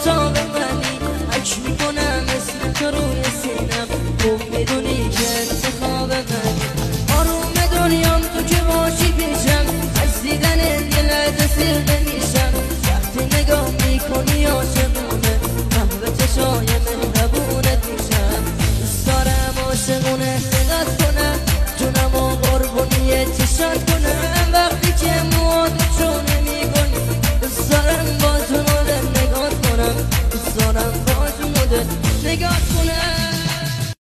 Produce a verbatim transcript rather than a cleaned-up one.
اتاق منی عکس میکنم اسم تو روی سینم خوب میدونی که انتخاب منی آروم دنیام تو که باشی پیشم از دیدن دل دستیر نمیشم وقتی نگاه میکنی عاشقونه قهوه چشای مهربونت میشم دوست دارم عاشقونه خلقت کنم جونم و قربونی چشات